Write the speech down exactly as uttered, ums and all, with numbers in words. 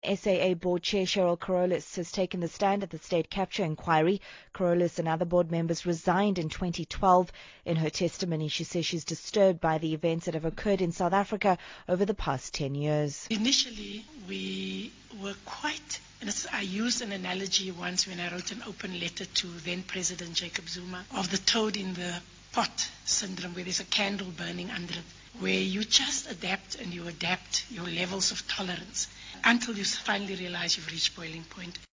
S A A Board Chair Cheryl Carolus has taken the stand at the state capture inquiry. Carolus and other board members resigned in twenty twelve. In her testimony, she says she's disturbed by the events that have occurred in South Africa over the past ten years. Initially, we were quite, and I used an analogy once when I wrote an open letter to then President Jacob Zuma of the toad in the pot syndrome, where there's a candle burning under it, where you just adapt and you adapt your levels of tolerance until you finally realize you've reached boiling point.